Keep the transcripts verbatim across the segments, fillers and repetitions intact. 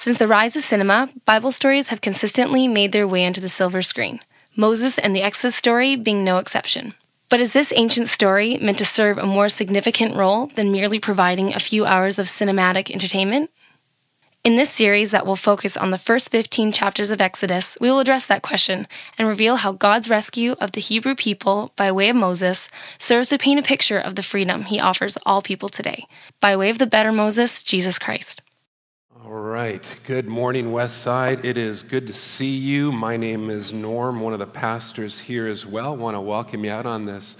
Since the rise of cinema, Bible stories have consistently made their way onto the silver screen, Moses and the Exodus story being no exception. But is this ancient story meant to serve a more significant role than merely providing a few hours of cinematic entertainment? In this series that will focus on the first fifteen chapters of Exodus, we will address that question and reveal how God's rescue of the Hebrew people by way of Moses serves to paint a picture of the freedom he offers all people today, by way of the better Moses, Jesus Christ. All right. Good morning, Westside. It is good to see you. My name is Norm, one of the pastors here as well. I want to welcome you out on this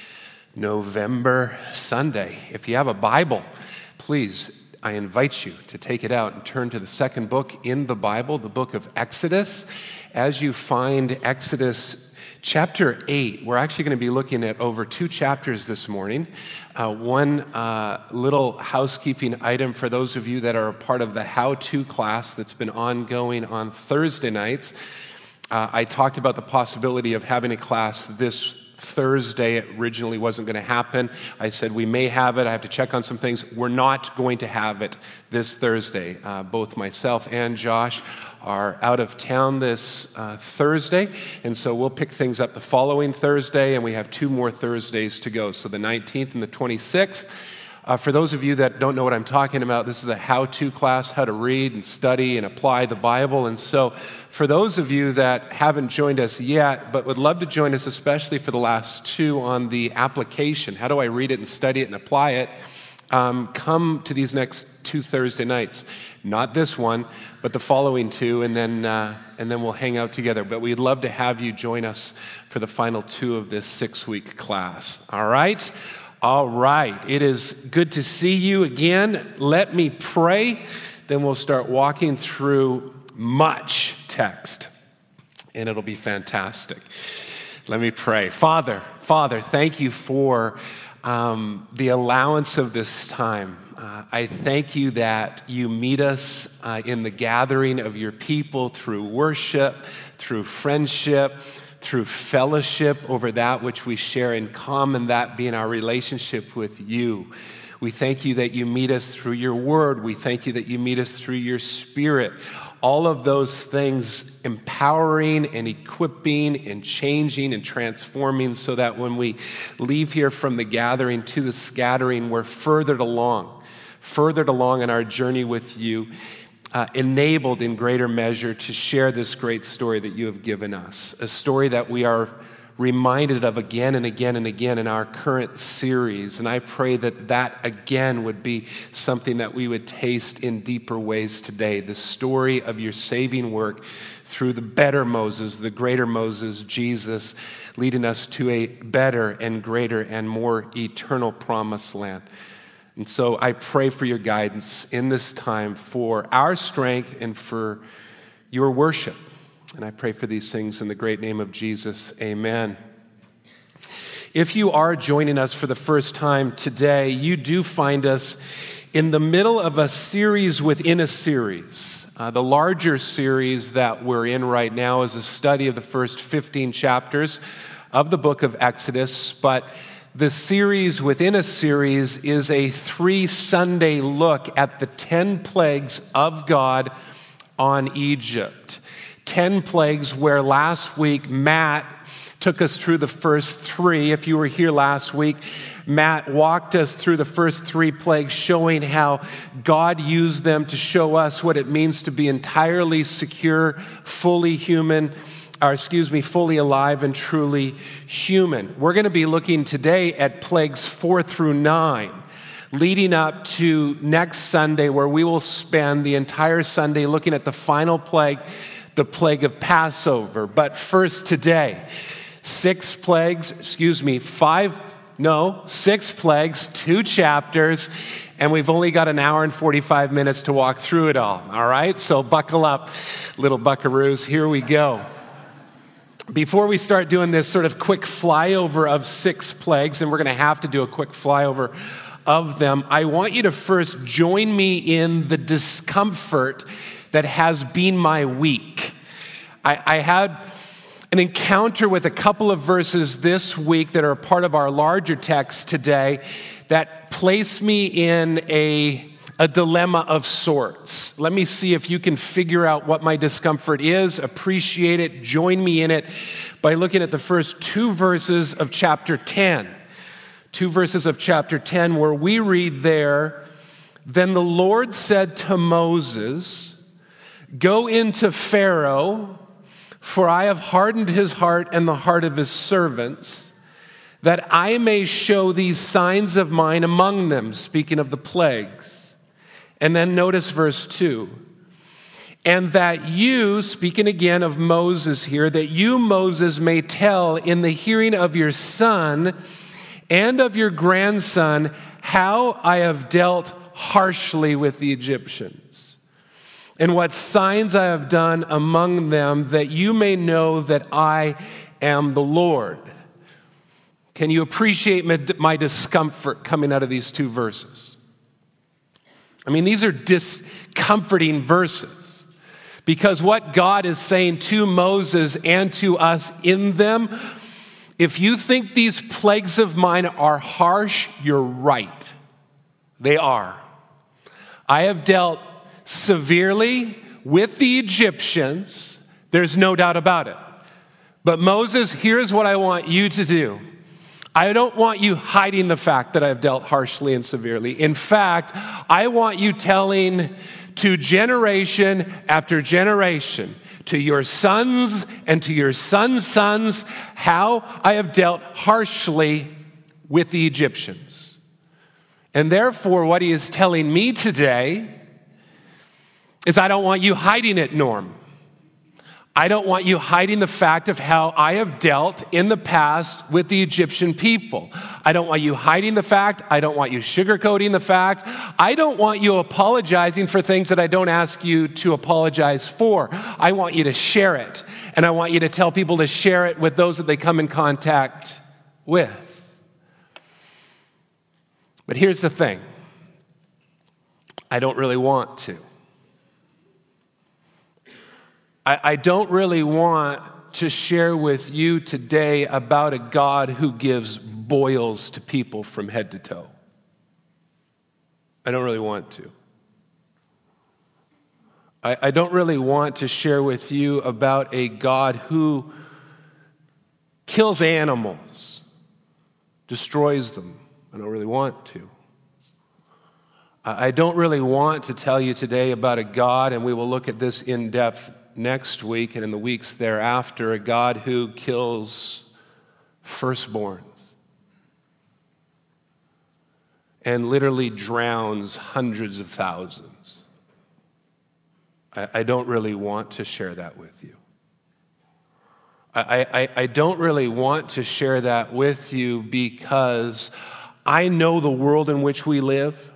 November Sunday. If you have a Bible, please, I invite you to take it out and turn to the second book in the Bible, the book of Exodus. As you find Exodus chapter eight, we're actually going to be looking at over two chapters this morning. Uh, one uh, little housekeeping item for those of you that are a part of the how-to class that's been ongoing on Thursday nights. Uh, I talked about the possibility of having a class this Thursday. It originally wasn't going to happen. I said we may have it. I have to check on some things. We're not going to have it this Thursday. Uh, both myself and Josh are out of town this uh, Thursday, and so we'll pick things up the following Thursday, and we have two more Thursdays to go, so the nineteenth and the twenty-sixth. Uh, for those of you that don't know what I'm talking about, this is a how-to class, how to read and study and apply the Bible, and so for those of you that haven't joined us yet, but would love to join us, especially for the last two on the application, how do I read it and study it and apply it, Um, come to these next two Thursday nights. Not this one, but the following two, and then uh, and then we'll hang out together. But we'd love to have you join us for the final two of this six-week class. All right? All right. It is good to see you again. Let me pray. Then we'll start walking through much text, and it'll be fantastic. Let me pray. Father, Father, thank you for Um, the allowance of this time. Uh, I thank you that you meet us uh, in the gathering of your people through worship, through friendship, through fellowship over that which we share in common, that being our relationship with you. We thank you that you meet us through your word. We thank you that you meet us through your spirit. All of those things empowering and equipping and changing and transforming so that when we leave here from the gathering to the scattering, we're furthered along, furthered along in our journey with you, uh, enabled in greater measure to share this great story that you have given us, a story that we are reminded of again and again and again in our current series. And I pray that that again would be something that we would taste in deeper ways today. The story of your saving work through the better Moses, the greater Moses, Jesus, leading us to a better and greater and more eternal promised land. And so I pray for your guidance in this time, for our strength and for your worship. And I pray for these things in the great name of Jesus. Amen. If you are joining us for the first time today, you do find us in the middle of a series within a series. Uh, the larger series that we're in right now is a study of the first fifteen chapters of the book of Exodus, but the series within a series is a three-Sunday look at the ten plagues of God on Egypt. Ten plagues where last week Matt took us through the first three. If you were here last week, Matt walked us through the first three plagues, showing how God used them to show us what it means to be entirely secure, fully human, or excuse me, fully alive and truly human. We're going to be looking today at plagues four through nine, leading up to next Sunday, where we will spend the entire Sunday looking at the final plague, the plague of Passover. But first today, six plagues, excuse me, five, no, six plagues, two chapters, and we've only got an hour and forty-five minutes to walk through it all, all right? So buckle up, little buckaroos, here we go. Before we start doing this sort of quick flyover of six plagues, and we're going to have to do a quick flyover of them, I want you to first join me in the discomfort that has been my week. I, I had an encounter with a couple of verses this week that are a part of our larger text today that place me in a a dilemma of sorts. Let me see if you can figure out what my discomfort is, appreciate it, join me in it by looking at the first two verses of chapter ten. Two verses of chapter ten where we read there, "Then the Lord said to Moses, 'Go into Pharaoh, for I have hardened his heart and the heart of his servants, that I may show these signs of mine among them,'" speaking of the plagues. And then notice verse two. "And that you," speaking again of Moses here, "that you, Moses, may tell in the hearing of your son and of your grandson how I have dealt harshly with the Egyptians, and what signs I have done among them, that you may know that I am the Lord." Can you appreciate my discomfort coming out of these two verses? I mean, these are discomforting verses because what God is saying to Moses and to us in them, if you think these plagues of mine are harsh, you're right. They are. I have dealt severely with the Egyptians. There's no doubt about it. But Moses, here's what I want you to do. I don't want you hiding the fact that I've dealt harshly and severely. In fact, I want you telling to generation after generation, to your sons and to your sons' sons, how I have dealt harshly with the Egyptians. And therefore, what he is telling me today is I don't want you hiding it, Norm. I don't want you hiding the fact of how I have dealt in the past with the Egyptian people. I don't want you hiding the fact. I don't want you sugarcoating the fact. I don't want you apologizing for things that I don't ask you to apologize for. I want you to share it. And I want you to tell people to share it with those that they come in contact with. But here's the thing. I don't really want to. I don't really want to share with you today about a God who gives boils to people from head to toe. I don't really want to. I, I don't really want to share with you about a God who kills animals, destroys them. I don't really want to. I don't really want to tell you today about a God, and we will look at this in depth next week and in the weeks thereafter, a God who kills firstborns and literally drowns hundreds of thousands. I, I don't really want to share that with you. I, I, I don't really want to share that with you because I know the world in which we live.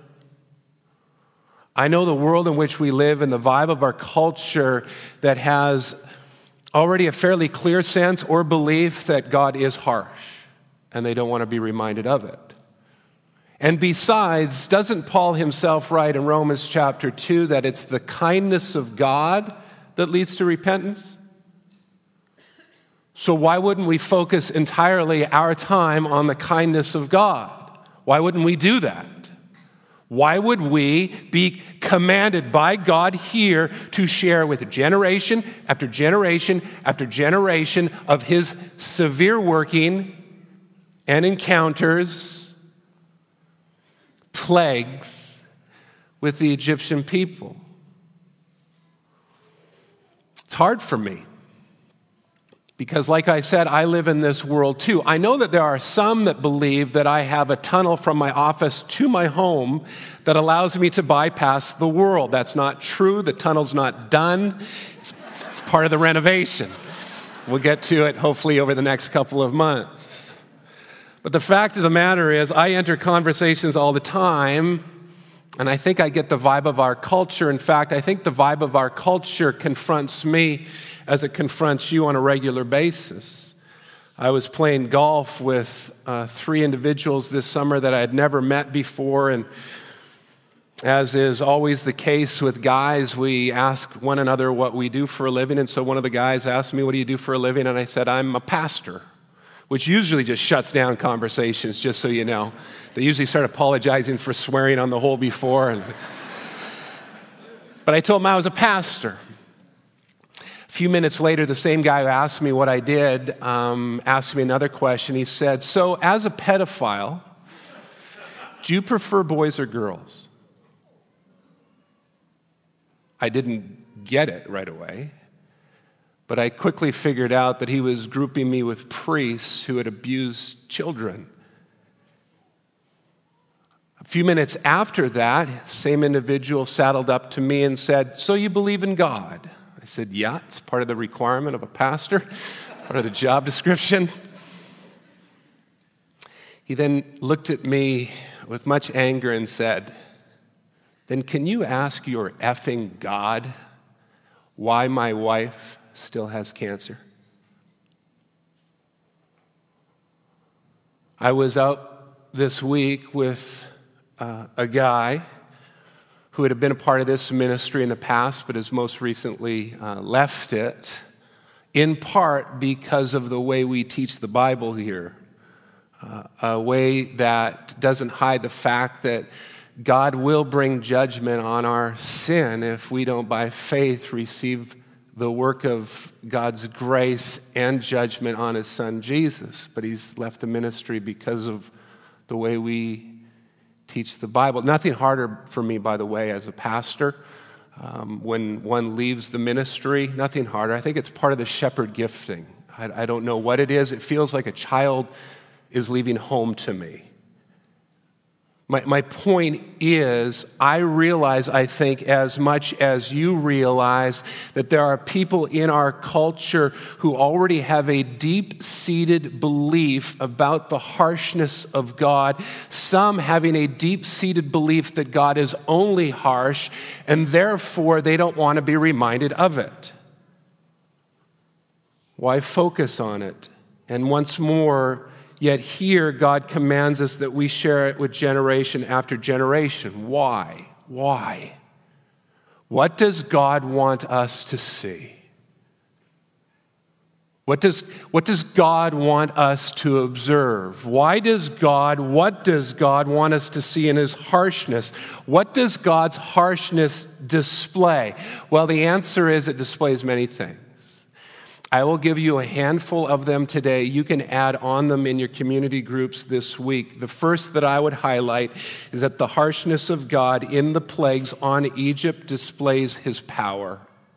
I know the world in which we live and the vibe of our culture that has already a fairly clear sense or belief that God is harsh, and they don't want to be reminded of it. And besides, doesn't Paul himself write in Romans chapter two that it's the kindness of God that leads to repentance? So why wouldn't we focus entirely our time on the kindness of God? Why wouldn't we do that? Why would we be commanded by God here to share with generation after generation after generation of his severe working and encounters, plagues with the Egyptian people? It's hard for me. Because like I said, I live in this world too. I know that there are some that believe that I have a tunnel from my office to my home that allows me to bypass the world. That's not true. The tunnel's not done. It's, it's part of the renovation. We'll get to it hopefully over the next couple of months. But the fact of the matter is I enter conversations all the time, and I think I get the vibe of our culture. In fact, I think the vibe of our culture confronts me as it confronts you on a regular basis. I was playing golf with uh, three individuals this summer that I had never met before, and as is always the case with guys, we ask one another what we do for a living, and so one of the guys asked me, "What do you do for a living?" And I said, "I'm a pastor," which usually just shuts down conversations, just so you know. They usually start apologizing for swearing on the hole before, and But I told him I was a pastor. A few minutes later, the same guy who asked me what I did um, asked me another question. He said, so as a pedophile, do you prefer boys or girls? I didn't get it right away, but I quickly figured out that he was grouping me with priests who had abused children. A few minutes after that, same individual saddled up to me and said, so you believe in God? I said, yeah, it's part of the requirement of a pastor, part of the job description. He then looked at me with much anger and said, then can you ask your effing God why my wife still has cancer? I was out this week with uh, a guy who had been a part of this ministry in the past, but has most recently uh, left it, in part because of the way we teach the Bible here, uh, a way that doesn't hide the fact that God will bring judgment on our sin if we don't, by faith, receive the work of God's grace and judgment on his son Jesus. But he's left the ministry because of the way we teach the Bible. Nothing harder for me, by the way, as a pastor. Um, when one leaves the ministry, nothing harder. I think it's part of the shepherd gifting. I, I don't know what it is. It feels like a child is leaving home to me. My, my point is, I realize, I think, as much as you realize, that there are people in our culture who already have a deep-seated belief about the harshness of God, some having a deep-seated belief that God is only harsh, and therefore they don't want to be reminded of it. Why focus on it? And once more, yet here, God commands us that we share it with generation after generation. Why? Why? What does God want us to see? What does, what does God want us to observe? Why does God, what does God want us to see in his harshness? What does God's harshness display? Well, the answer is it displays many things. I will give you a handful of them today. You can add on them in your community groups this week. The first that I would highlight is that the harshness of God in the plagues on Egypt displays his power.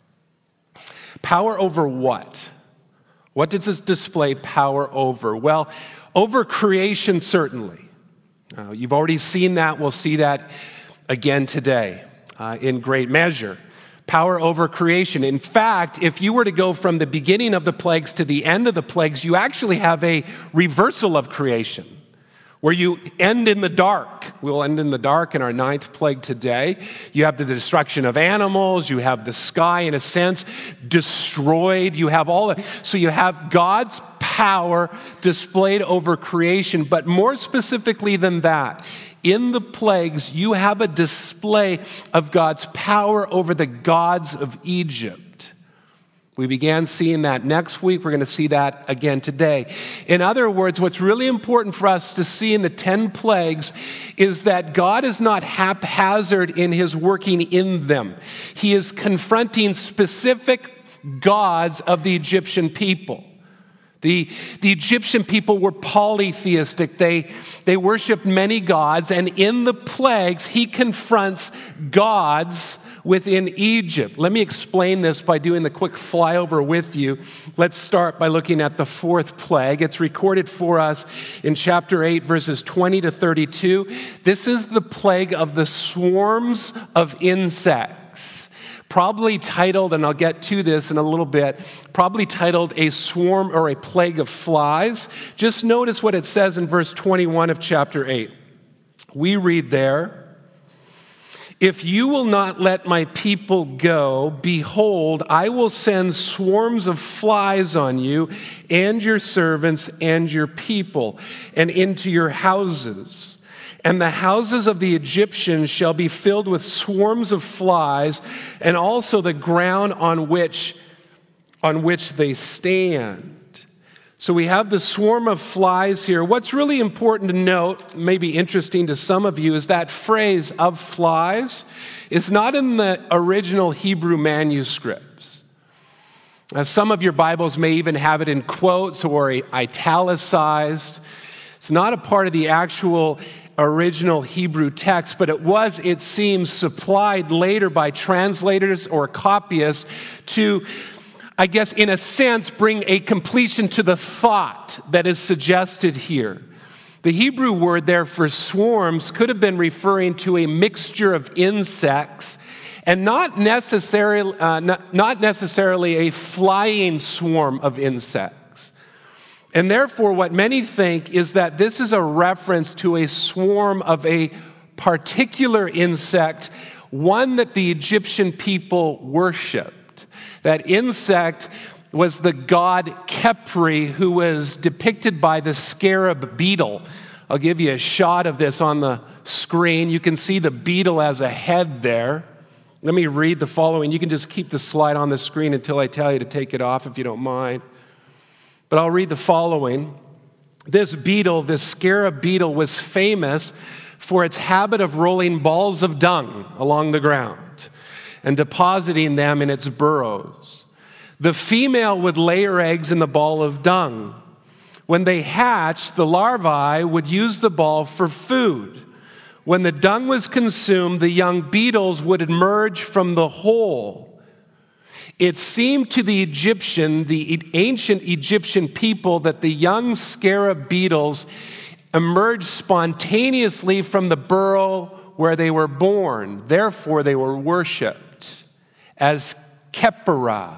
Power over what? What does this display power over? Well, over creation, certainly. Uh, you've already seen that. We'll see that again today uh, in great measure. Power over creation. In fact, if you were to go from the beginning of the plagues to the end of the plagues, you actually have a reversal of creation, where you end in the dark. We'll end in the dark in our ninth plague today. You have the destruction of animals. You have the sky, in a sense, destroyed. You have all that. So you have God's power displayed over creation, but more specifically than that, in the plagues, you have a display of God's power over the gods of Egypt. We began seeing that next week. We're going to see that again today. In other words, what's really important for us to see in the ten plagues is that God is not haphazard in his working in them. He is confronting specific gods of the Egyptian people. The, the Egyptian people were polytheistic. They, they worshiped many gods, and in the plagues, he confronts gods within Egypt. Let me explain this by doing the quick flyover with you. Let's start by looking at the fourth plague. It's recorded for us in chapter eight, verses twenty to thirty-two. This is the plague of the swarms of insects. Probably titled, and I'll get to this in a little bit, probably titled a swarm or a plague of flies. Just notice what it says in verse twenty-one of chapter eight. We read there, "If you will not let my people go, behold, I will send swarms of flies on you and your servants and your people and into your houses. And the houses of the Egyptians shall be filled with swarms of flies, and also the ground on which, on which they stand." So we have the swarm of flies here. What's really important to note, maybe interesting to some of you, is that phrase of flies is not in the original Hebrew manuscripts. Now, some of your Bibles may even have it in quotes or italicized. It's not a part of the actual original Hebrew text, but it was, it seems, supplied later by translators or copyists to, I guess, in a sense, bring a completion to the thought that is suggested here. The Hebrew word there for swarms could have been referring to a mixture of insects and not necessarily, uh, not, not necessarily a flying swarm of insects. And therefore, what many think is that this is a reference to a swarm of a particular insect, one that the Egyptian people worshiped. That insect was the god Khepri, who was depicted by the scarab beetle. I'll give you a shot of this on the screen. You can see the beetle as a head there. Let me read the following. You can just keep the slide on the screen until I tell you to take it off if you don't mind. But I'll read the following. This beetle, this scarab beetle, was famous for its habit of rolling balls of dung along the ground and depositing them in its burrows. The female would lay her eggs in the ball of dung. When they hatched, the larvae would use the ball for food. When the dung was consumed, the young beetles would emerge from the hole. It seemed to the Egyptian, the ancient Egyptian people, that the young scarab beetles emerged spontaneously from the burrow where they were born. Therefore, they were worshipped as Khepera,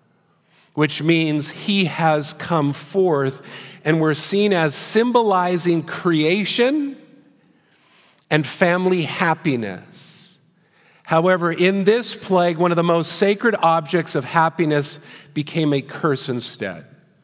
which means he has come forth, and we're seen as symbolizing creation and family happiness. However, in this plague, one of the most sacred objects of happiness became a curse instead.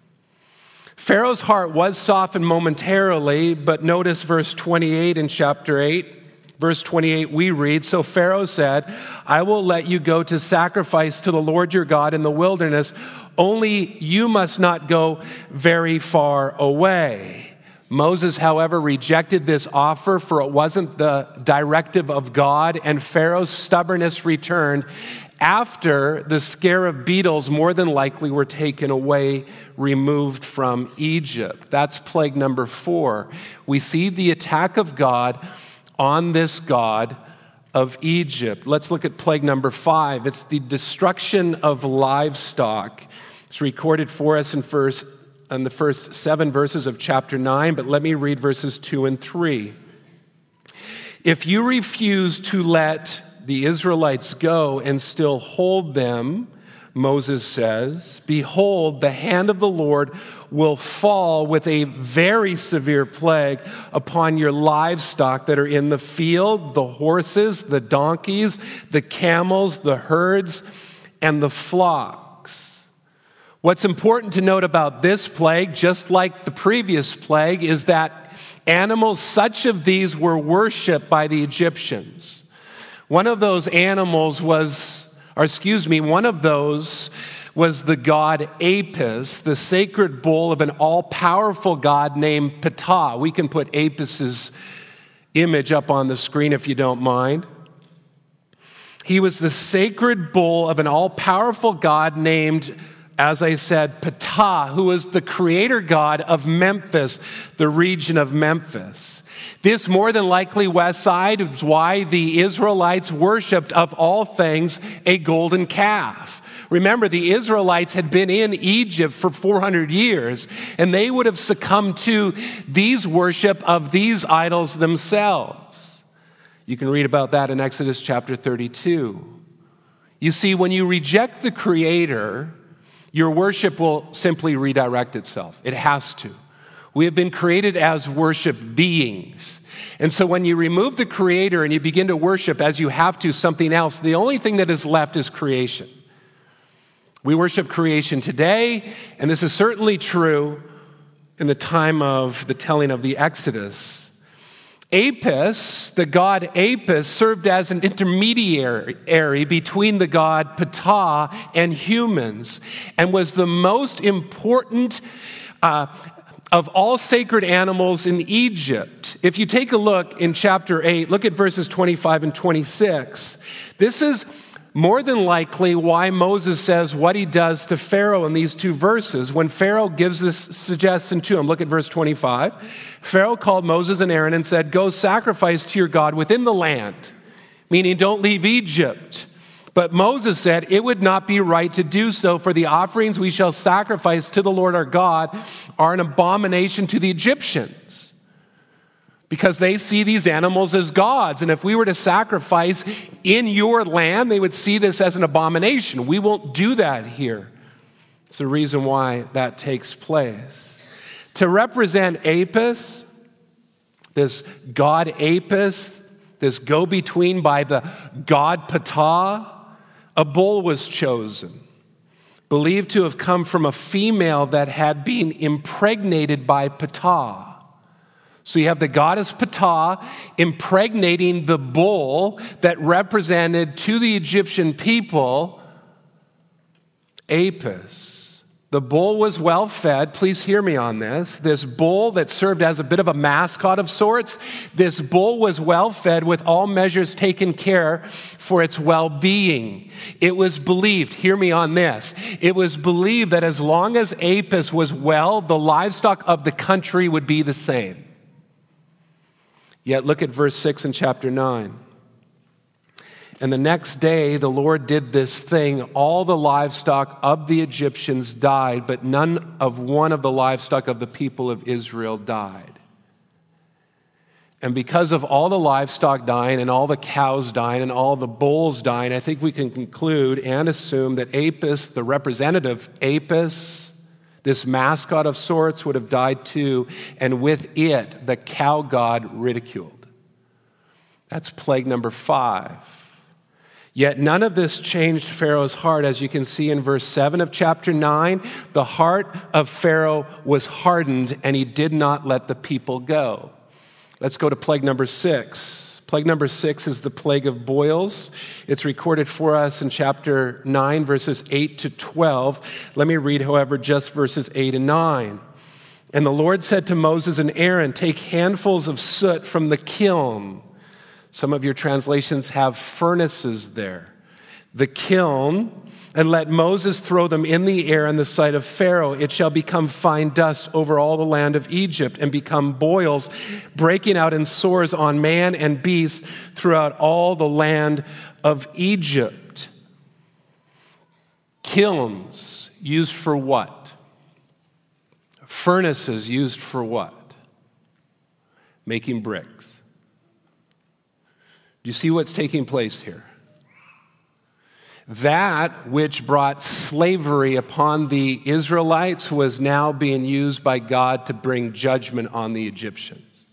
Pharaoh's heart was softened momentarily, but notice verse twenty-eight in chapter eight. Verse twenty-eight, we read, so Pharaoh said, I will let you go to sacrifice to the Lord your God in the wilderness, only you must not go very far away. Moses, however, rejected this offer, for it wasn't the directive of God, and Pharaoh's stubbornness returned after the scarab beetles more than likely were taken away, removed from Egypt. That's plague number four. We see the attack of God on this god of Egypt. Let's look at plague number five. It's the destruction of livestock. It's recorded for us in first in the first seven verses of chapter nine, but let me read verses two and three. If you refuse to let the Israelites go and still hold them, Moses says, behold, the hand of the Lord will fall with a very severe plague upon your livestock that are in the field, the horses, the donkeys, the camels, the herds, and the flocks. What's important to note about this plague, just like the previous plague, is that animals such of these were worshipped by the Egyptians. One of those animals was, or excuse me, one of those was the god Apis, the sacred bull of an all-powerful god named Ptah. We can put Apis's image up on the screen if you don't mind. He was the sacred bull of an all-powerful god named, as I said, Ptah, who was the creator god of Memphis, the region of Memphis. This more than likely, West Side, is why the Israelites worshipped, of all things, a golden calf. Remember, the Israelites had been in Egypt for four hundred years, and they would have succumbed to these worship of these idols themselves. You can read about that in Exodus chapter thirty-two. You see, when you reject the Creator, your worship will simply redirect itself. It has to. We have been created as worship beings. And so when you remove the Creator and you begin to worship as you have to something else, the only thing that is left is creation. We worship creation today, and this is certainly true in the time of the telling of the Exodus. Apis, the god Apis, served as an intermediary between the god Ptah and humans, and was the most important uh, of all sacred animals in Egypt. If you take a look in chapter eight, look at verses twenty-five and twenty-six. This is more than likely why Moses says what he does to Pharaoh in these two verses. When Pharaoh gives this suggestion to him, look at verse twenty-five. Pharaoh called Moses and Aaron and said, "Go sacrifice to your God within the land," meaning don't leave Egypt. But Moses said, "It would not be right to do so, for the offerings we shall sacrifice to the Lord our God are an abomination to the Egyptians, because they see these animals as gods. And if we were to sacrifice in your land, they would see this as an abomination. We won't do that here." It's the reason why that takes place. To represent Apis, this god Apis, this go-between by the god Ptah, a bull was chosen, believed to have come from a female that had been impregnated by Ptah. So you have the goddess Ptah impregnating the bull that represented to the Egyptian people Apis. The bull was well fed. Please hear me on this. This bull that served as a bit of a mascot of sorts, this bull was well fed with all measures taken care for its well-being. It was believed, hear me on this, it was believed that as long as Apis was well, the livestock of the country would be the same. Yet look at verse six in chapter nine. "And the next day the Lord did this thing. All the livestock of the Egyptians died, but none of one of the livestock of the people of Israel died." And because of all the livestock dying and all the cows dying and all the bulls dying, I think we can conclude and assume that Apis, the representative Apis, this mascot of sorts, would have died too, and with it, the cow god ridiculed. That's plague number five. Yet none of this changed Pharaoh's heart. As you can see in verse seven of chapter nine, the heart of Pharaoh was hardened and he did not let the people go. Let's go to plague number six. Plague number six is the plague of boils. It's recorded for us in chapter nine, verses eight to twelve. Let me read, however, just verses eight and nine. "And the Lord said to Moses and Aaron, take handfuls of soot from the kiln." Some of your translations have furnaces there. "The kiln, and let Moses throw them in the air in the sight of Pharaoh. It shall become fine dust over all the land of Egypt and become boils, breaking out in sores on man and beast throughout all the land of Egypt." Kilns used for what? Furnaces used for what? Making bricks. Do you see what's taking place here? That which brought slavery upon the Israelites was now being used by God to bring judgment on the Egyptians.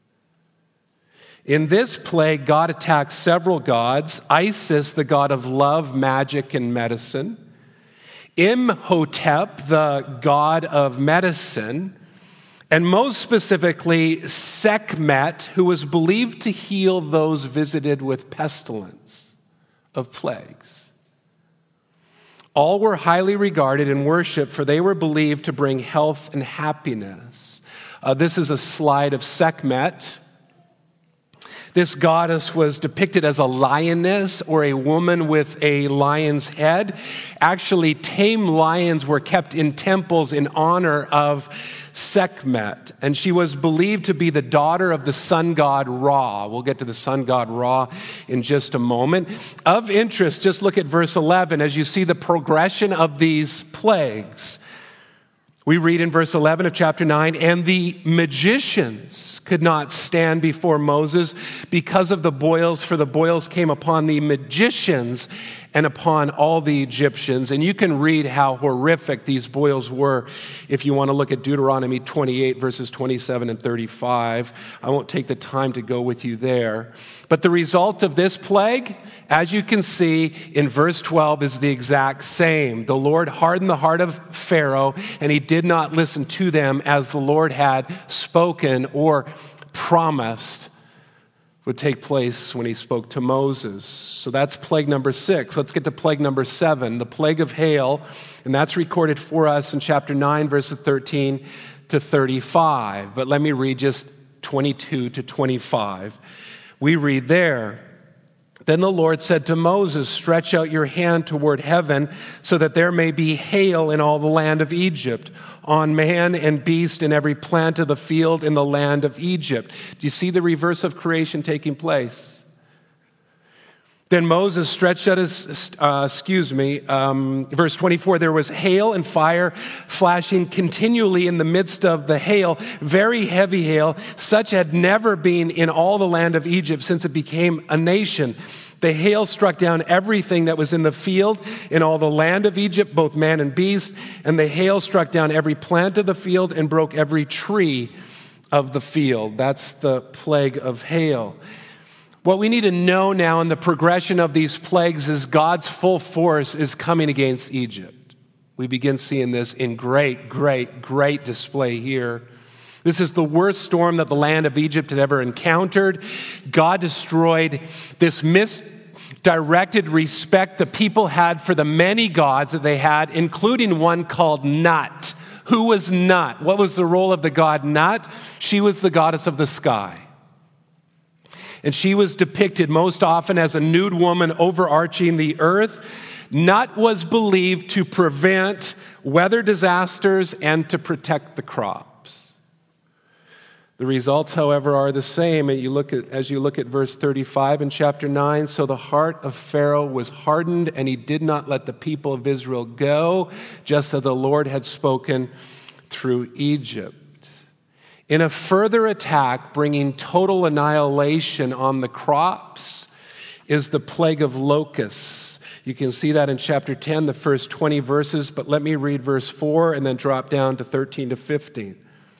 In this plague, God attacked several gods: Isis, the god of love, magic, and medicine; Imhotep, the god of medicine; and most specifically, Sekhmet, who was believed to heal those visited with pestilence of plagues. All were highly regarded and worshiped, for they were believed to bring health and happiness. Uh, this is a slide of Sekhmet. This goddess was depicted as a lioness or a woman with a lion's head. Actually, tame lions were kept in temples in honor of Sekhmet, and she was believed to be the daughter of the sun god Ra. We'll get to the sun god Ra in just a moment. Of interest, just look at verse eleven as you see the progression of these plagues. We read in verse eleven of chapter nine, "And the magicians could not stand before Moses because of the boils, for the boils came upon the magicians and upon all the Egyptians." And you can read how horrific these boils were if you want to look at Deuteronomy twenty-eight, verses twenty-seven and thirty-five. I won't take the time to go with you there. But the result of this plague, as you can see in verse twelve, is the exact same. The Lord hardened the heart of Pharaoh, and he did not listen to them as the Lord had spoken or promised. would take place when he spoke to Moses. So that's plague number six. Let's get to plague number seven, the plague of hail. And that's recorded for us in chapter nine, verses thirteen to thirty-five. But let me read just twenty-two to twenty-five. We read there, "Then the Lord said to Moses, 'Stretch out your hand toward heaven so that there may be hail in all the land of Egypt, on man and beast and every plant of the field in the land of Egypt.'" Do you see the reverse of creation taking place? Then Moses stretched out his, uh, excuse me, um, verse twenty-four, "There was hail and fire flashing continually in the midst of the hail, very heavy hail, such had never been in all the land of Egypt since it became a nation. The hail struck down everything that was in the field in all the land of Egypt, both man and beast, and the hail struck down every plant of the field and broke every tree of the field." That's the plague of hail. What we need to know now in the progression of these plagues is God's full force is coming against Egypt. We begin seeing this in great, great, great display here. This is the worst storm that the land of Egypt had ever encountered. God destroyed this misdirected respect the people had for the many gods that they had, including one called Nut. Who was Nut? What was the role of the god Nut? She was the goddess of the sky. And she was depicted most often as a nude woman overarching the earth. Nut was believed to prevent weather disasters and to protect the crops. The results, however, are the same. And you look at, as you look at verse thirty-five in chapter nine, "So the heart of Pharaoh was hardened, and he did not let the people of Israel go, just as the Lord had spoken through Egypt." In a further attack, bringing total annihilation on the crops, is the plague of locusts. You can see that in chapter ten, the first twenty verses, but let me read verse four and then drop down to thirteen to fifteen.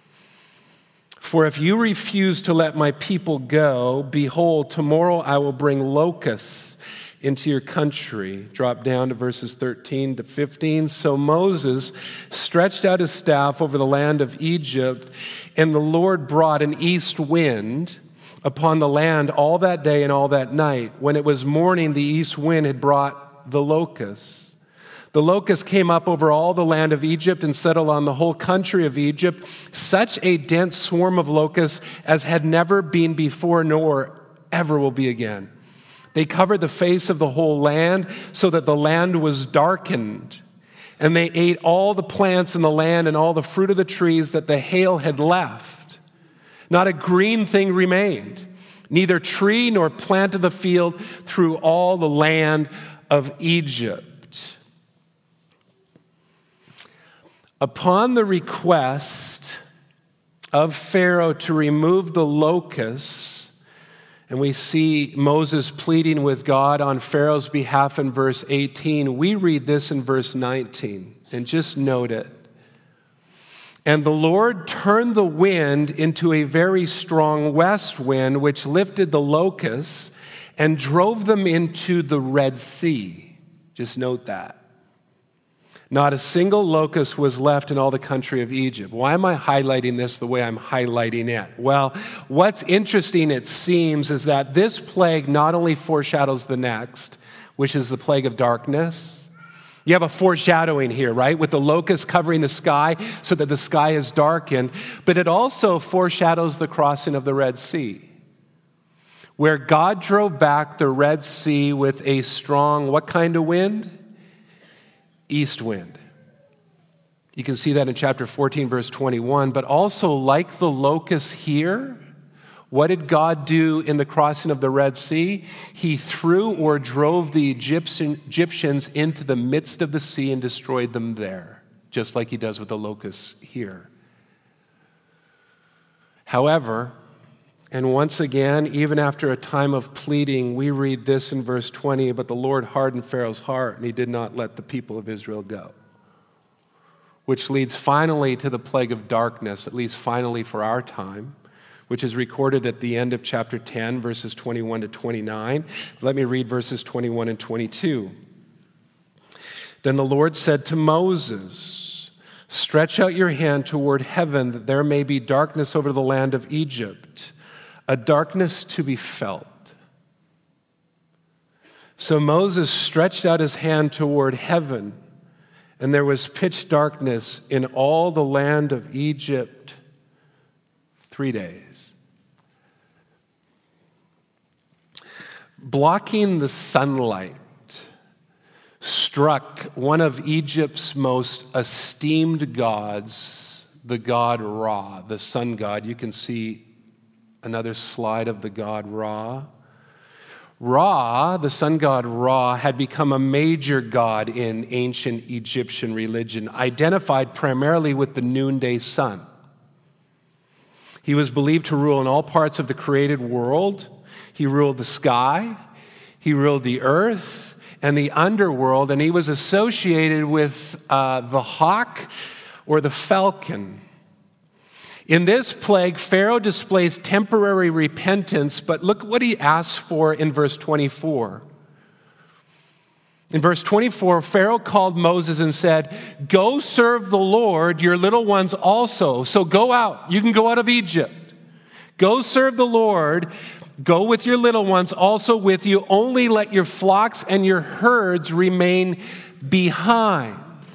"For if you refuse to let my people go, behold, tomorrow I will bring locusts into your country." Drop down to verses thirteen to fifteen. "So Moses stretched out his staff over the land of Egypt, and the Lord brought an east wind upon the land all that day and all that night. When it was morning, the east wind had brought the locusts. The locusts came up over all the land of Egypt and settled on the whole country of Egypt, such a dense swarm of locusts as had never been before nor ever will be again. They covered the face of the whole land so that the land was darkened. And they ate all the plants in the land and all the fruit of the trees that the hail had left. Not a green thing remained, neither tree nor plant of the field through all the land of Egypt." Upon the request of Pharaoh to remove the locusts, and we see Moses pleading with God on Pharaoh's behalf in verse eighteen. We read this in verse nineteen, and just note it. "And the Lord turned the wind into a very strong west wind, which lifted the locusts and drove them into the Red Sea." Just note that. Not a single locust was left in all the country of Egypt. Why am I highlighting this the way I'm highlighting it? Well, what's interesting, it seems, is that this plague not only foreshadows the next, which is the plague of darkness. You have a foreshadowing here, right? With the locusts covering the sky so that the sky is darkened. But it also foreshadows the crossing of the Red Sea, where God drove back the Red Sea with a strong, what kind of wind? East wind. You can see that in chapter fourteen, verse twenty-one. But also, like the locusts here, what did God do in the crossing of the Red Sea? He threw or drove the Egyptian, Egyptians into the midst of the sea and destroyed them there, just like he does with the locusts here. However, and once again, even after a time of pleading, we read this in verse twenty, "But the Lord hardened Pharaoh's heart, and he did not let the people of Israel go." Which leads finally to the plague of darkness, at least finally for our time, which is recorded at the end of chapter ten, verses twenty-one to twenty-nine. Let me read verses twenty-one and twenty-two. "Then the Lord said to Moses, 'Stretch out your hand toward heaven, that there may be darkness over the land of Egypt, a darkness to be felt. So Moses stretched out his hand toward heaven, and there was pitch darkness in all the land of Egypt three days. Blocking the sunlight struck one of Egypt's most esteemed gods, the god Ra, the sun god. You can see another slide of the god Ra. Ra, the sun god Ra, had become a major god in ancient Egyptian religion, identified primarily with the noonday sun. He was believed to rule in all parts of the created world. He ruled the sky, he ruled the earth, and the underworld, and he was associated with uh, the hawk or the falcon. In this plague, Pharaoh displays temporary repentance, but look what he asks for in verse twenty-four. In verse twenty-four, Pharaoh called Moses and said, "Go serve the Lord, your little ones also." So go out. You can go out of Egypt. Go serve the Lord. Go with your little ones also with you. Only let your flocks and your herds remain behind.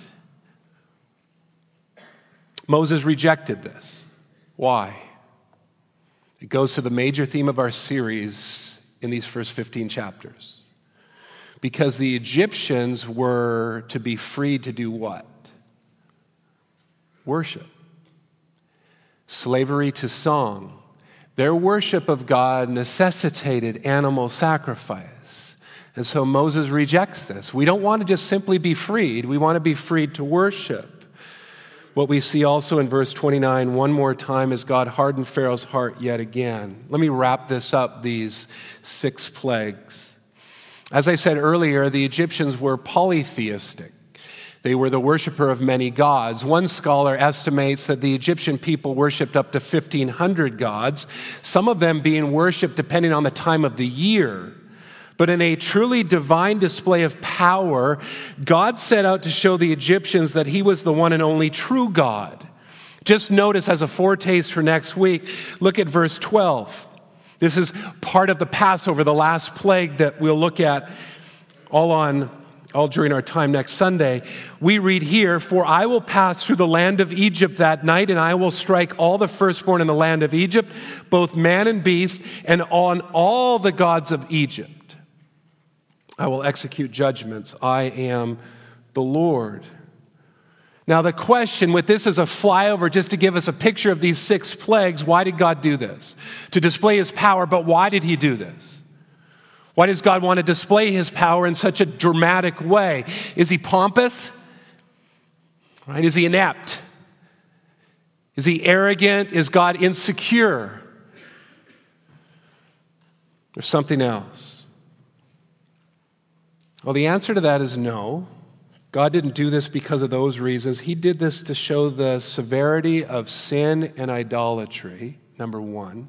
Moses rejected this. Why? It goes to the major theme of our series in these first fifteen chapters. Because the Egyptians were to be freed to do what? Worship. Slavery to song. Their worship of God necessitated animal sacrifice. And so Moses rejects this. We don't want to just simply be freed. We want to be freed to worship. What we see also in verse twenty-nine, one more time, is God hardened Pharaoh's heart yet again. Let me wrap this up, these six plagues. As I said earlier, the Egyptians were polytheistic. They were the worshiper of many gods. One scholar estimates that the Egyptian people worshipped up to fifteen hundred gods, some of them being worshipped depending on the time of the year. But in a truly divine display of power, God set out to show the Egyptians that he was the one and only true God. Just notice as a foretaste for next week, look at verse twelve. This is part of the Passover, the last plague that we'll look at all on all during our time next Sunday. We read here, "For I will pass through the land of Egypt that night, and I will strike all the firstborn in the land of Egypt, both man and beast, and on all the gods of Egypt I will execute judgments. I am the Lord." Now the question with this as a flyover, just to give us a picture of these six plagues, why did God do this? To display his power, but why did he do this? Why does God want to display his power in such a dramatic way? Is he pompous? Right? Is he inept? Is he arrogant? Is God insecure? There's something else. Well, the answer to that is no. God didn't do this because of those reasons. He did this to show the severity of sin and idolatry, number one.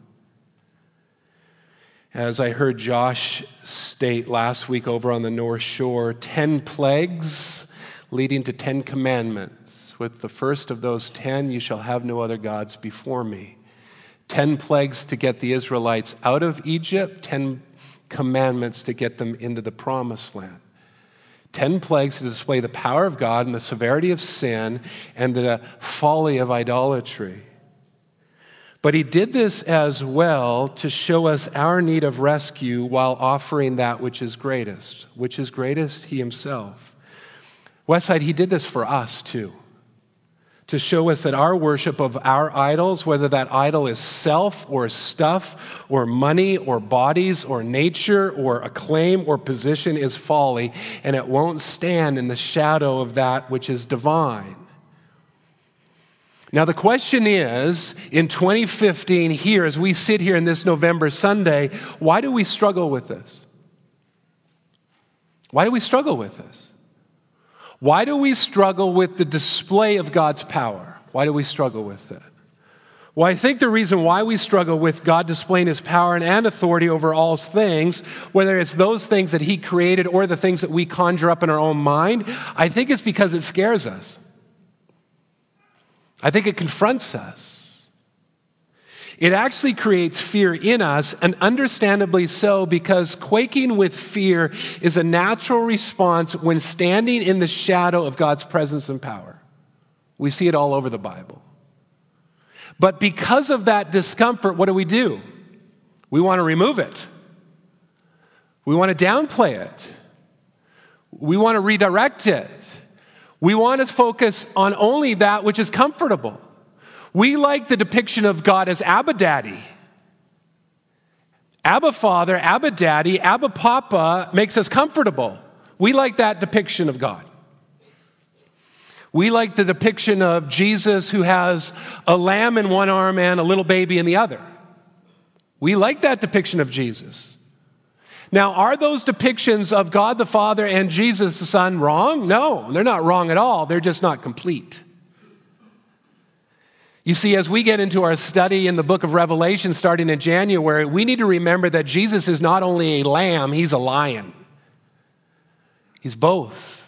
As I heard Josh state last week over on the North Shore, ten plagues leading to ten commandments. With the first of those ten, you shall have no other gods before me. Ten plagues to get the Israelites out of Egypt, ten commandments to get them into the promised land. Ten plagues to display the power of God and the severity of sin and the folly of idolatry. But he did this as well to show us our need of rescue while offering that which is greatest. Which is greatest? He himself. Westside, he did this for us too. To show us that our worship of our idols, whether that idol is self or stuff or money or bodies or nature or acclaim or position, is folly, and it won't stand in the shadow of that which is divine. Now the question is, in twenty fifteen here, as we sit here in this November Sunday, why do we struggle with this? Why do we struggle with this? Why do we struggle with the display of God's power? Why do we struggle with it? Well, I think the reason why we struggle with God displaying his power and authority over all things, whether it's those things that he created or the things that we conjure up in our own mind, I think it's because it scares us. I think it confronts us. It actually creates fear in us, and understandably so, because quaking with fear is a natural response when standing in the shadow of God's presence and power. We see it all over the Bible. But because of that discomfort, what do we do? We want to remove it. We want to downplay it. We want to redirect it. We want to focus on only that which is comfortable. We like the depiction of God as Abba Daddy. Abba Father, Abba Daddy, Abba Papa makes us comfortable. We like that depiction of God. We like the depiction of Jesus who has a lamb in one arm and a little baby in the other. We like that depiction of Jesus. Now, are those depictions of God the Father and Jesus the Son wrong? No, they're not wrong at all. They're just not complete. You see, as we get into our study in the book of Revelation starting in January, we need to remember that Jesus is not only a lamb, he's a lion. He's both.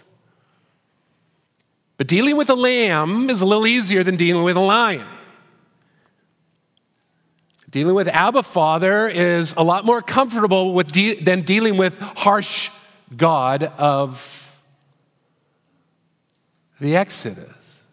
But dealing with a lamb is a little easier than dealing with a lion. Dealing with Abba Father is a lot more comfortable with de- than dealing with harsh God of the Exodus.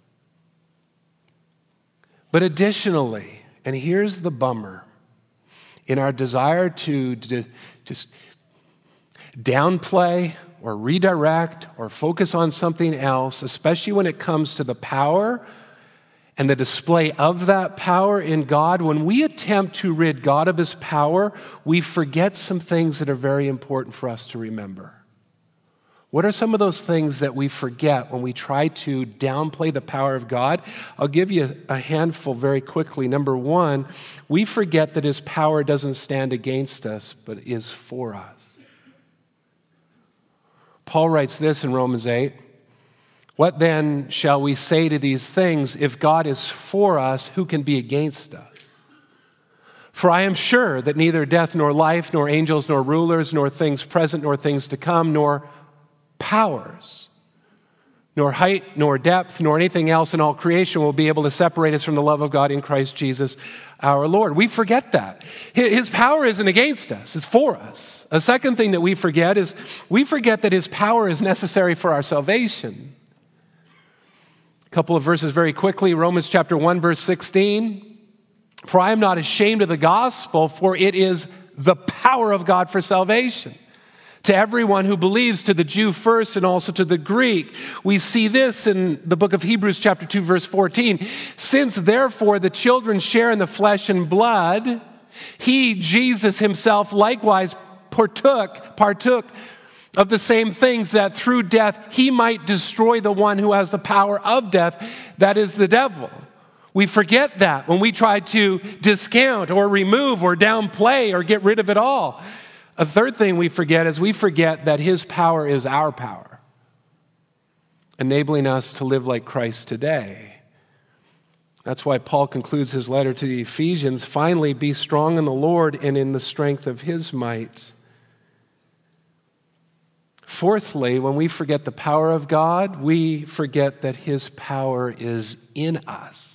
But additionally, and here's the bummer, in our desire to, to just downplay or redirect or focus on something else, especially when it comes to the power and the display of that power in God, when we attempt to rid God of his power, we forget some things that are very important for us to remember. What are some of those things that we forget when we try to downplay the power of God? I'll give you a handful very quickly. Number one, we forget that his power doesn't stand against us, but is for us. Paul writes this in Romans eight. What then shall we say to these things? If God is for us, who can be against us? For I am sure that neither death nor life, nor angels nor rulers, nor things present nor things to come, nor powers, nor height, nor depth, nor anything else in all creation will be able to separate us from the love of God in Christ Jesus our Lord. We forget that. His power isn't against us, it's for us. A second thing that we forget is we forget that his power is necessary for our salvation. A couple of verses very quickly, Romans chapter one, verse sixteen. For I am not ashamed of the gospel, for it is the power of God for salvation to everyone who believes, to the Jew first and also to the Greek. We see this in the book of Hebrews chapter two, verse fourteen. Since therefore the children share in the flesh and blood, he, Jesus himself, likewise partook, partook of the same things, that through death he might destroy the one who has the power of death, that is the devil. We forget that when we try to discount or remove or downplay or get rid of it all. A third thing we forget is we forget that his power is our power, enabling us to live like Christ today. That's why Paul concludes his letter to the Ephesians, finally, be strong in the Lord and in the strength of his might. Fourthly, when we forget the power of God, we forget that his power is in us.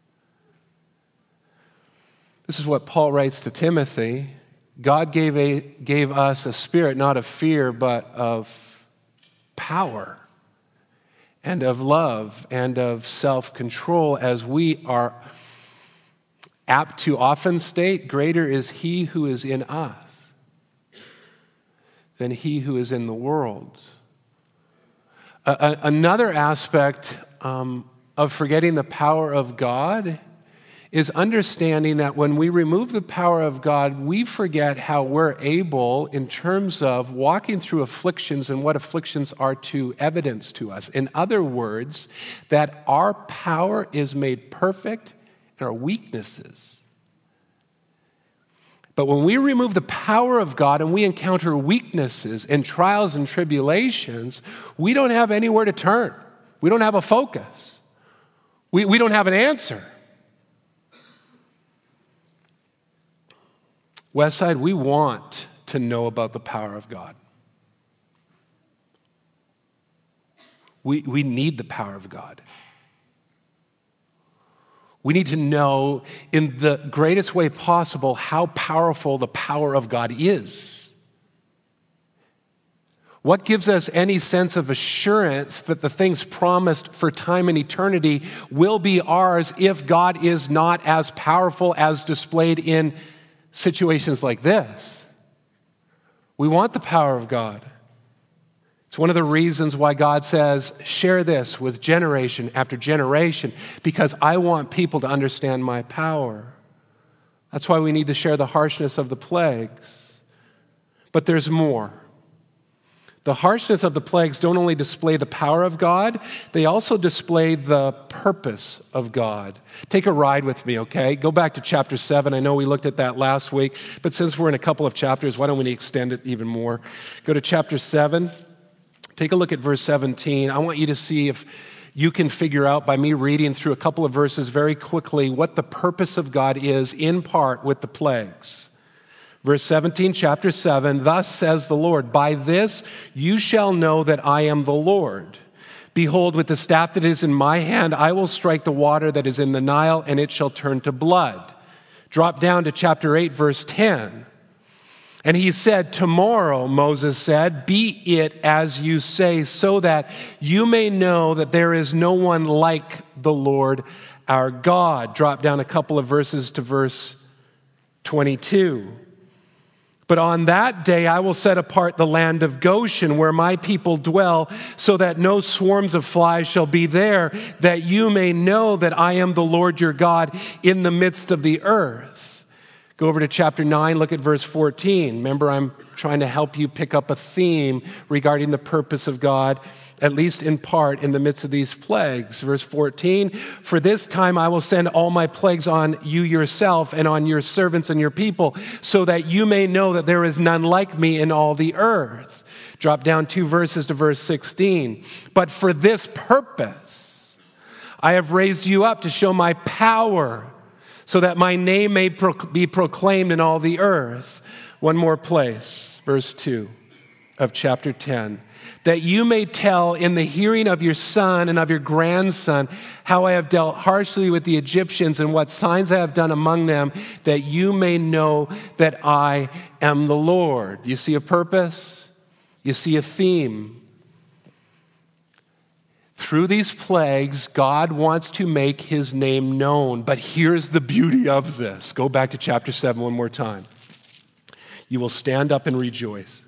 This is what Paul writes to Timothy. God gave, a, gave us a spirit not of fear, but of power and of love and of self-control, as we are apt to often state, greater is he who is in us than he who is in the world. A, a, another aspect um, of forgetting the power of God is understanding that when we remove the power of God, we forget how we're able, in terms of walking through afflictions and what afflictions are to evidence to us. In other words, that our power is made perfect in our weaknesses. But when we remove the power of God and we encounter weaknesses and trials and tribulations, we don't have anywhere to turn. We don't have a focus. We, we don't have an answer. Westside, we want to know about the power of God. We, we need the power of God. We need to know in the greatest way possible how powerful the power of God is. What gives us any sense of assurance that the things promised for time and eternity will be ours if God is not as powerful as displayed in situations like this? We want the power of God. It's one of the reasons why God says, share this with generation after generation, because I want people to understand my power. That's why we need to share the harshness of the plagues. But there's more. The harshness of the plagues don't only display the power of God, they also display the purpose of God. Take a ride with me, okay? Go back to chapter seven. I know we looked at that last week, but since we're in a couple of chapters, why don't we extend it even more? Go to chapter seven. Take a look at verse seventeen. I want you to see if you can figure out by me reading through a couple of verses very quickly what the purpose of God is in part with the plagues. Verse seventeen, chapter seven, thus says the Lord, by this you shall know that I am the Lord. Behold, with the staff that is in my hand, I will strike the water that is in the Nile, and it shall turn to blood. Drop down to chapter eight, verse ten. And he said, tomorrow, Moses said, be it as you say, so that you may know that there is no one like the Lord our God. Drop down a couple of verses to verse twenty-two. But on that day I will set apart the land of Goshen, where my people dwell, so that no swarms of flies shall be there, that you may know that I am the Lord your God in the midst of the earth. Go over to chapter nine, look at verse fourteen. Remember, I'm trying to help you pick up a theme regarding the purpose of God, at least in part, in the midst of these plagues. Verse fourteen, for this time I will send all my plagues on you yourself and on your servants and your people, so that you may know that there is none like me in all the earth. Drop down two verses to verse sixteen. But for this purpose I have raised you up to show my power, so that my name may pro- be proclaimed in all the earth. One more place, verse two of chapter ten. That you may tell in the hearing of your son and of your grandson how I have dealt harshly with the Egyptians and what signs I have done among them, that you may know that I am the Lord. You see a purpose? You see a theme. Through these plagues, God wants to make his name known. But here's the beauty of this. Go back to chapter seven one more time. You will stand up and rejoice.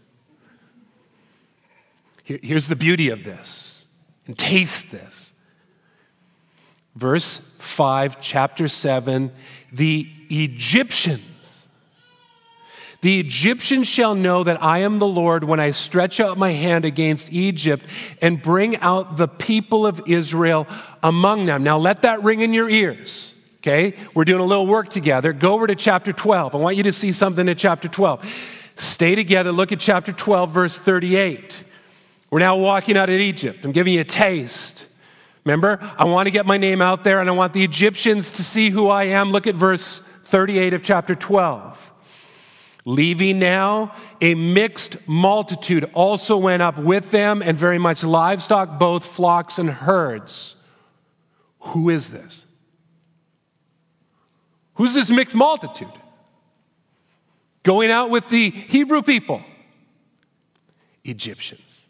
Here's the beauty of this. And taste this. Verse five, chapter seven, the Egyptians. The Egyptians shall know that I am the Lord when I stretch out my hand against Egypt and bring out the people of Israel among them. Now let that ring in your ears, okay? We're doing a little work together. Go over to chapter twelve. I want you to see something in chapter twelve. Stay together. Look at chapter twelve, verse thirty-eight. We're now walking out of Egypt. I'm giving you a taste. Remember, I want to get my name out there and I want the Egyptians to see who I am. Look at verse thirty-eight of chapter twelve. Leaving now, a mixed multitude also went up with them, and very much livestock, both flocks and herds. Who is this? Who's this mixed multitude? Going out with the Hebrew people? Egyptians.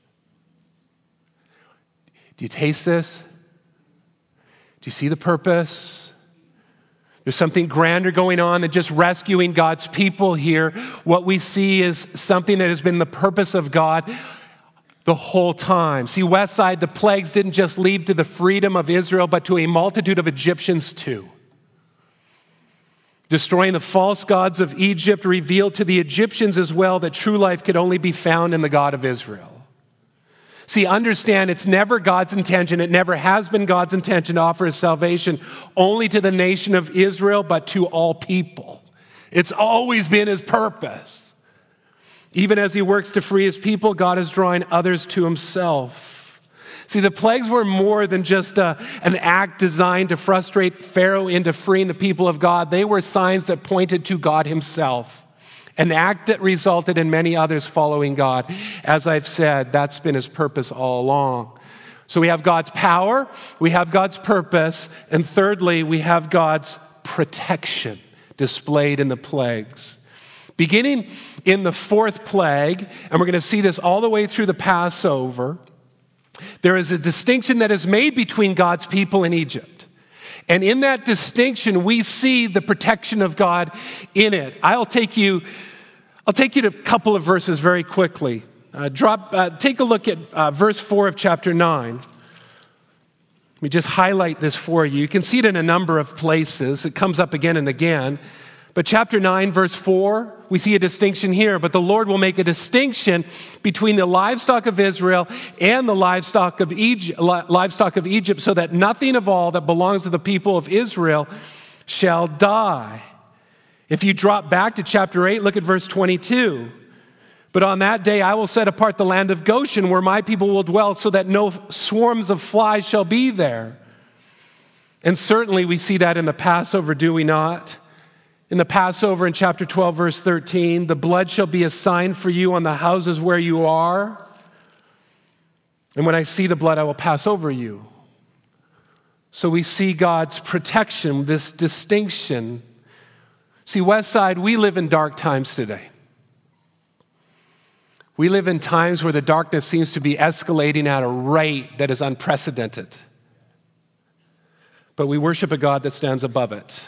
Do you taste this? Do you see the purpose? There's something grander going on than just rescuing God's people here. What we see is something that has been the purpose of God the whole time. See, Westside, the plagues didn't just lead to the freedom of Israel, but to a multitude of Egyptians too. Destroying the false gods of Egypt revealed to the Egyptians as well that true life could only be found in the God of Israel. See, understand it's never God's intention, it never has been God's intention to offer his salvation only to the nation of Israel, but to all people. It's always been his purpose. Even as he works to free his people, God is drawing others to himself. See, the plagues were more than just a, an act designed to frustrate Pharaoh into freeing the people of God. They were signs that pointed to God himself. An act that resulted in many others following God. As I've said, that's been his purpose all along. So we have God's power, we have God's purpose, and thirdly, we have God's protection displayed in the plagues. Beginning in the fourth plague, and we're going to see this all the way through the Passover, there is a distinction that is made between God's people and Egypt. And in that distinction, we see the protection of God in it. I'll take you, I'll take you to a couple of verses very quickly. Uh, drop, uh, take a look at uh, verse four of chapter nine. Let me just highlight this for you. You can see it in a number of places. It comes up again and again. But chapter nine, verse four, we see a distinction here. But the Lord will make a distinction between the livestock of Israel and the livestock of Egypt, livestock of Egypt, so that nothing of all that belongs to the people of Israel shall die. If you drop back to chapter eight, look at verse twenty-two. But on that day I will set apart the land of Goshen where my people will dwell, so that no swarms of flies shall be there. And certainly we see that in the Passover, do we not? In the Passover in chapter twelve, verse thirteen, the blood shall be a sign for you on the houses where you are. And when I see the blood, I will pass over you. So we see God's protection, this distinction. See, Westside, we live in dark times today. We live in times where the darkness seems to be escalating at a rate that is unprecedented. But we worship a God that stands above it.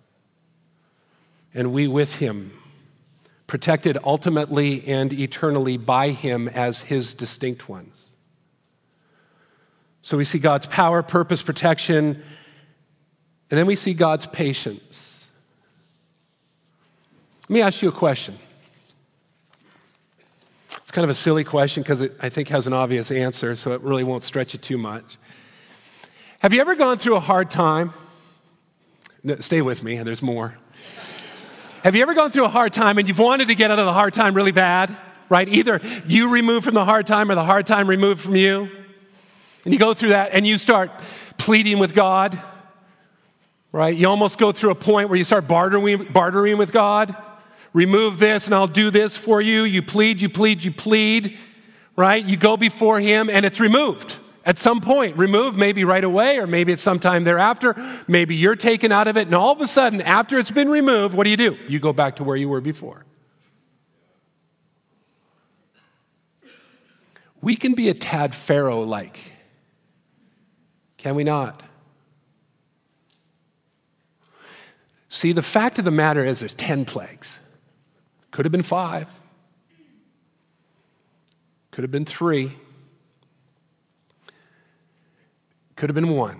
And we with him, protected ultimately and eternally by him as his distinct ones. So we see God's power, purpose, protection, and then we see God's patience. Let me ask you a question. It's kind of a silly question because it, I think, has an obvious answer, so it really won't stretch you too much. Have you ever gone through a hard time? No, stay with me, there's more. Have you ever gone through a hard time and you've wanted to get out of the hard time really bad, right? Either you removed from the hard time or the hard time removed from you. And you go through that and you start pleading with God, right? You almost go through a point where you start bartering, bartering with God. Remove this and I'll do this for you. You plead, you plead, you plead, right? You go before him and it's removed at some point. Removed maybe right away or maybe it's sometime thereafter. Maybe you're taken out of it and all of a sudden after it's been removed, what do you do? You go back to where you were before. We can be a tad Pharaoh-like, can we not? See, the fact of the matter is there's ten plagues. Could have been five. Could have been three. Could have been one.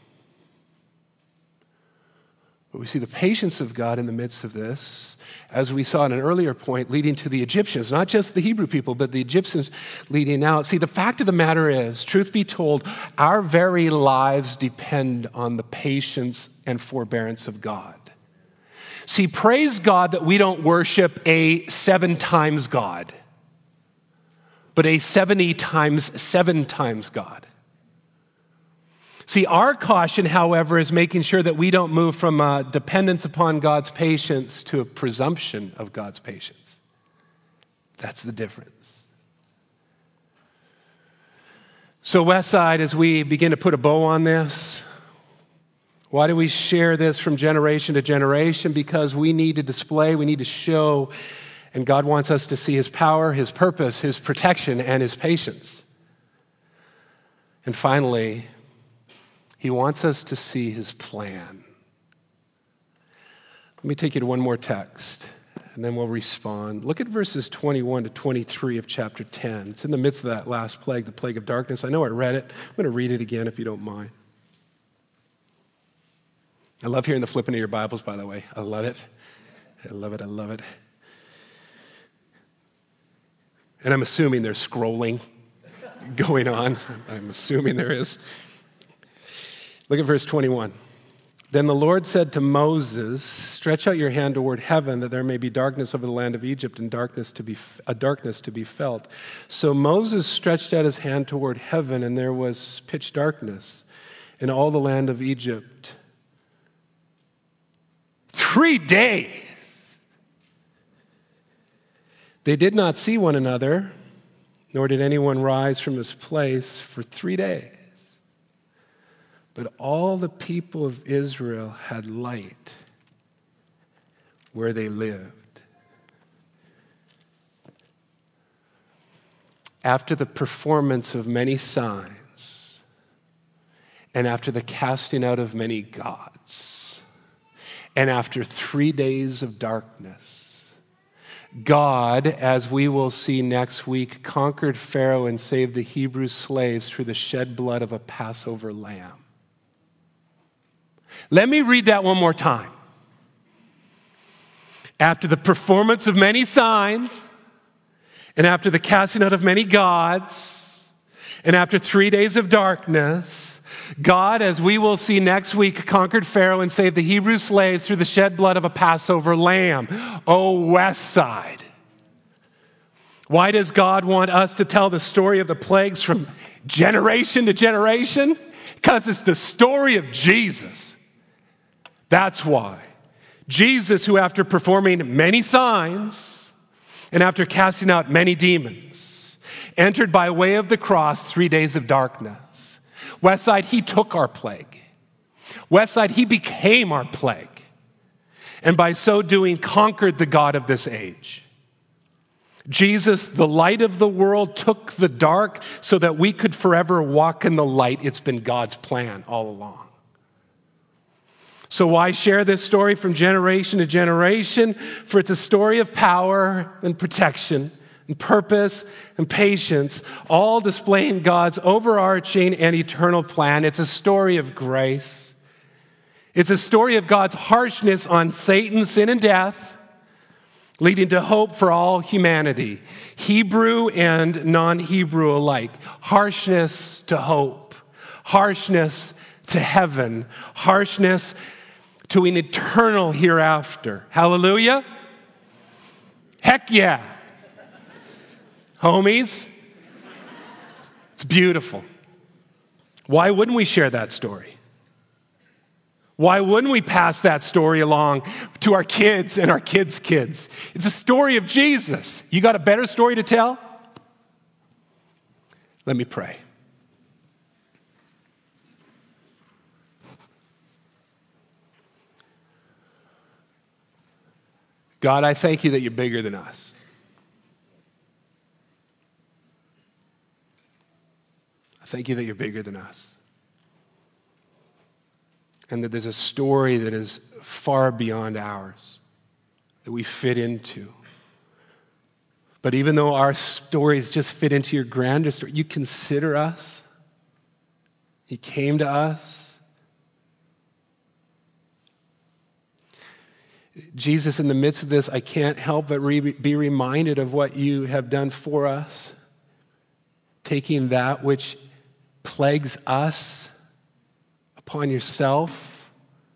But we see the patience of God in the midst of this, as we saw in an earlier point, leading to the Egyptians, not just the Hebrew people, but the Egyptians leading out. See, the fact of the matter is, truth be told, our very lives depend on the patience and forbearance of God. See, praise God that we don't worship a seven times God, but a seventy times seven times God. See, our caution, however, is making sure that we don't move from a dependence upon God's patience to a presumption of God's patience. That's the difference. So, Westside, as we begin to put a bow on this, why do we share this from generation to generation? Because we need to display, we need to show, and God wants us to see his power, his purpose, his protection, and his patience. And finally, he wants us to see his plan. Let me take you to one more text, and then we'll respond. Look at verses twenty-one to twenty-three of chapter ten. It's in the midst of that last plague, the plague of darkness. I know I read it. I'm going to read it again if you don't mind. I love hearing the flipping of your Bibles, by the way. I love it. I love it. I love it. And I'm assuming there's scrolling going on. I'm assuming there is. Look at verse twenty-one. Then the Lord said to Moses, stretch out your hand toward heaven that there may be darkness over the land of Egypt and darkness to be a darkness to be felt. So Moses stretched out his hand toward heaven and there was pitch darkness in all the land of Egypt. Three days. They did not see one another, nor did anyone rise from his place for three days. But all the people of Israel had light where they lived. After the performance of many signs, and after the casting out of many gods, and after three days of darkness, God, as we will see next week, conquered Pharaoh and saved the Hebrew slaves through the shed blood of a Passover lamb. Let me read that one more time. After the performance of many signs, and after the casting out of many gods, and after three days of darkness, God, as we will see next week, conquered Pharaoh and saved the Hebrew slaves through the shed blood of a Passover lamb. Oh, West Side. Why does God want us to tell the story of the plagues from generation to generation? Because it's the story of Jesus. That's why. Jesus, who after performing many signs and after casting out many demons, entered by way of the cross three days of darkness. Westside, he took our plague. Westside, he became our plague. And by so doing, conquered the God of this age. Jesus, the light of the world, took the dark so that we could forever walk in the light. It's been God's plan all along. So why share this story from generation to generation? For it's a story of power and protection and purpose and patience, all displaying God's overarching and eternal plan. It's a story of grace. It's a story of God's harshness on Satan, sin, and death, leading to hope for all humanity, Hebrew and non-Hebrew alike. Harshness to hope, harshness to heaven, harshness to an eternal hereafter. Hallelujah? Heck yeah. Homies, it's beautiful. Why wouldn't we share that story? Why wouldn't we pass that story along to our kids and our kids' kids? It's a story of Jesus. You got a better story to tell? Let me pray. God, I thank you that you're bigger than us. I thank you that you're bigger than us. And that there's a story that is far beyond ours, that we fit into. But even though our stories just fit into your grander story, you consider us. You came to us. Jesus, in the midst of this, I can't help but re- be reminded of what you have done for us, taking that which plagues us upon yourself,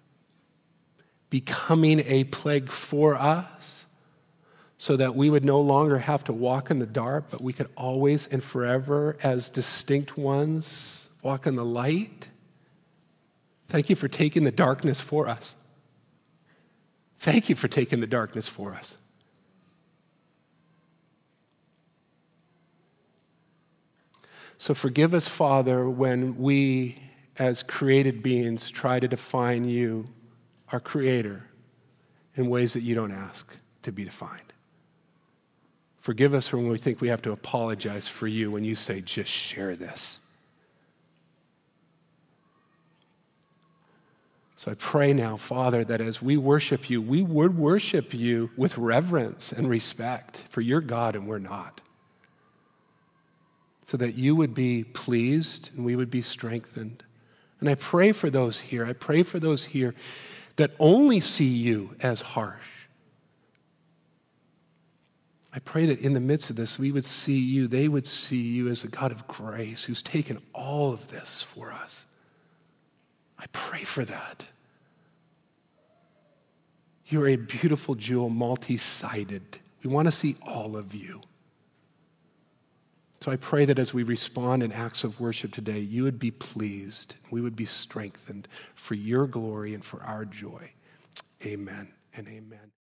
becoming a plague for us, so that we would no longer have to walk in the dark, but we could always and forever, as distinct ones, walk in the light. Thank you for taking the darkness for us. Thank you for taking the darkness for us. So forgive us, Father, when we, as created beings, try to define you, our Creator, in ways that you don't ask to be defined. Forgive us when we think we have to apologize for you when you say, just share this. So I pray now, Father, that as we worship you, we would worship you with reverence and respect, for you're God and we're not. So that you would be pleased and we would be strengthened. And I pray for those here, I pray for those here that only see you as harsh. I pray that in the midst of this, we would see you, they would see you as a God of grace who's taken all of this for us. I pray for that. You're a beautiful jewel, multi-sided. We want to see all of you. So I pray that as we respond in acts of worship today, you would be pleased. We would be strengthened for your glory and for our joy. Amen and amen.